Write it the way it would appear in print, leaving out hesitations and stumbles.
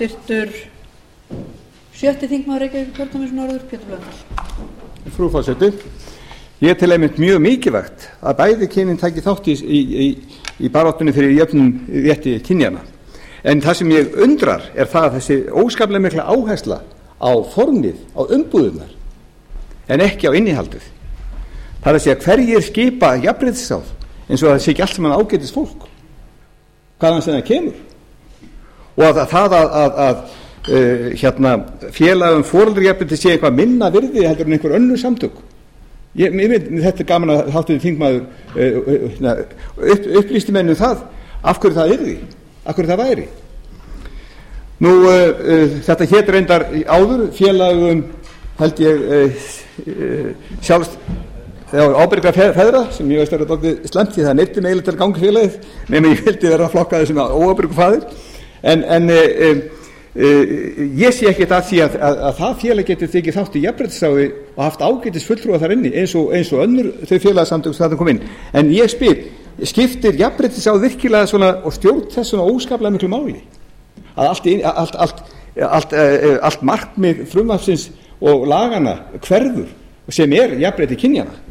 Frú forseti, ég tel einmitt mjög mikilvægt að bæði kynin taki þátt í baráttunni fyrir jöfnum rétti kynjanna. En það sem ég undrar það að þessi óskaplega mikla áhersla á formið, á umbúðirnar, en ekki á innihaldið. Það er að segja hverjir skipa jafnréttisráð eins og það sé ekki allt sem hann ágætis fólk, hvaðan sem það kemur. Og að félagum foreldrajafnrétti sé eitthvað minna virði heldur en einhver önnur samtök. Þetta er gaman að háttvirtur þingmaður upplýsti menn það af hverju það yrði, af hverju það væri. Þetta hét reyndar áður félagum held ég ábyrgra feðra sem ég veist að það er slæmt því það neytti meðlega til að ganga félagið nema ég vildi vera flokkaði sem óábyrgu faðir en ég sé ekkert að því að það félag getur þykir þátt í jafnréttisráði og haft ágætis fulltrúa þar inni eins og önnur þau félagsamtök sem það kom inn. En ég spyr, skiptir jafnréttisráð virkilega svona og stjórn þess svona óskaplega miklu máli að allt markmið frumvarpsins og lagana hverfur sem jafnrétti kynjanna?